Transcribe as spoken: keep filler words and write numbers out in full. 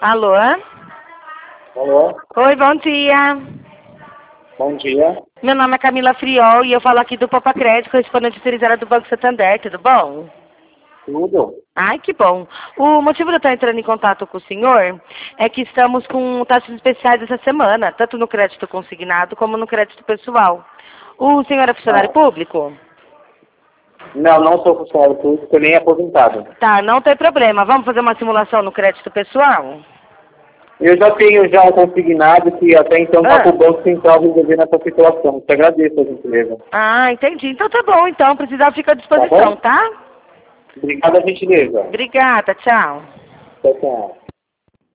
Alô? Alô? Oi, bom dia. Bom dia. Meu nome é Camila Friol e eu falo aqui do Popa Crédito, correspondente autorizada do Banco Santander, tudo bom? Tudo? Ai, que bom. O motivo de eu estar entrando em contato com o senhor é que estamos com taxas especiais essa semana, tanto no crédito consignado como no crédito pessoal. O senhor é funcionário Ah. público? Não, não sou funcionário público, nem aposentado. Tá, não tem problema. Vamos fazer uma simulação no crédito pessoal? Eu já tenho já um consignado que até então está Ah. com o Banco Central resolvendo essa situação. Te agradeço a gentileza. Ah, entendi. Então tá bom, então. Precisar fica à Tá disposição, bom? tá? Obrigado a gentileza. Obrigada, tchau. Tchau, tchau.